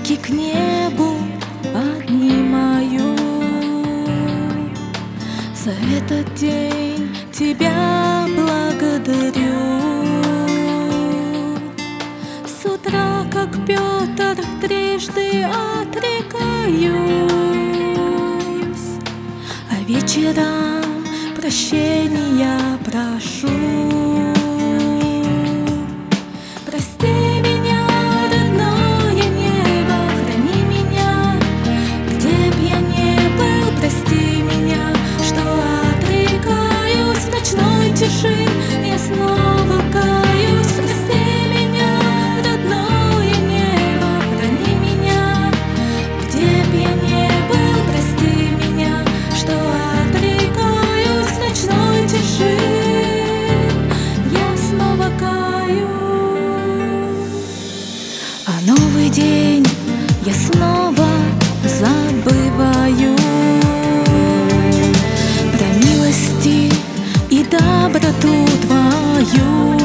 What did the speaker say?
руки к небу поднимаю. За этот день тебя благодарю. С утра, как Петр, трижды отрекаюсь, а вечером прощения прошу. Прости меня, родное небо, храни меня, где б я не был. Прости меня, что отрекаюсь в ночной тиши, я снова каюсь. Прости меня, родное небо, храни меня, где б я не был. Прости меня, что отрекаюсь в ночной тиши, я снова каюсь. А новый день я снова забываю про милости и доброту Твою.